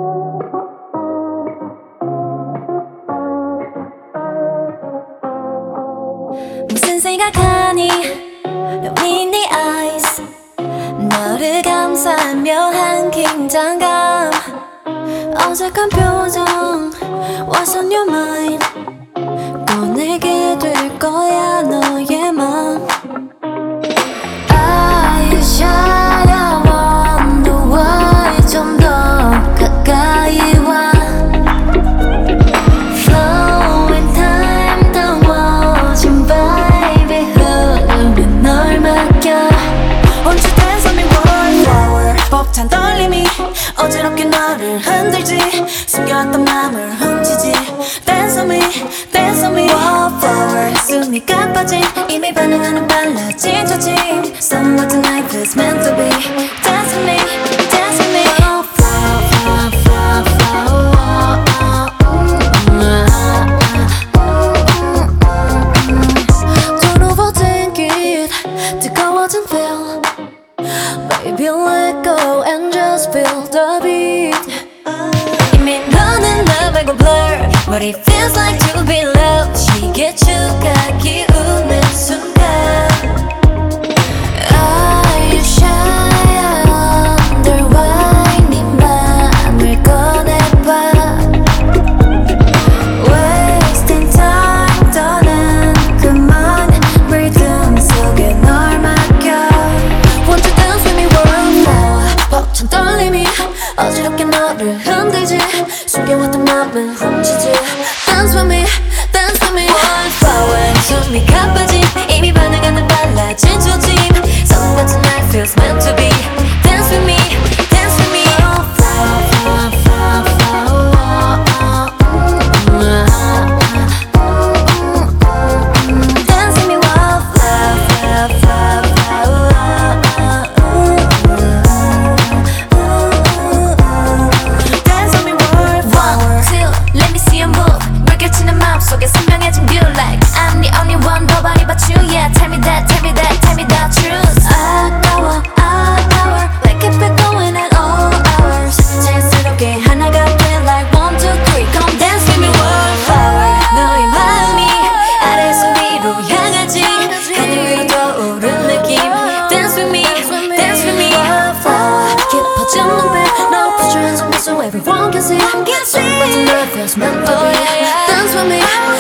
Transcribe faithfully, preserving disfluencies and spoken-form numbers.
무슨 생각하니? Lonely in the eyes. 너를 감싼 묘한 긴장감. 어색한 표정. What's on your mind? 꺼내게 될 거야 너의 맘. I shy, I wonder why. 좀 더 가까이 와. Flowing time 더워진 baby 흐르면 널 맡겨. Won't you dance on me wallflower. 벅찬 떨림이 어지럽게 너를 흔들지. 숨겨왔던 맘을 훔치지. Dance on me, dance on me wallflower. 숨이 가빠진 이미 반응하는 빨라진 조짐. Summer tonight feels meant to be. Dance with me, dance with me wallflower, flower, flower. Don't overthink it. 뜨거워진 feel. Baby let go and just feel the beat. 이미 너는 나 말고 blur. What it feels like to be loved. 시계 추가 기우는 순간. Are you shy? I wonder why. 네 맘을 꺼내봐. Wasting time 떠난 그만. 리듬 속에 널 맡겨. Won't you dance with me wallflower. 벅찬 떨림이 어지럽게 너를 흔들지. 숨겨왔던 맘을 훔치지. Dance with me, dance with me wallflower. 숨이 가빠진 이미 반응하는 빨라진 조짐. Summer tonight feels meant to be. Dance with me, dance with me wallflower, flower, flower, flower. Dance with me wallflower, flower, flower, flower. Dance with me wallflower. One, two, let me see you move. 물결치는 마음속에 선명해진 view like I'm the only one, nobody but you. Yeah, tell me that, tell me that, tell me the truth. 아까워, 아까워. We keep it going at all hours. 자연스럽게 하나가 돼 like one, two, three. Come dance with me wallflower. 너의 마음이 아래에서 위로 향하지. 하늘 위로 떠오른 느낌. Dance with me, dance with me wallflower. 깊어진 눈빛, now put your hands on me so everyone can see. Something that feels meant to be. Dance with me.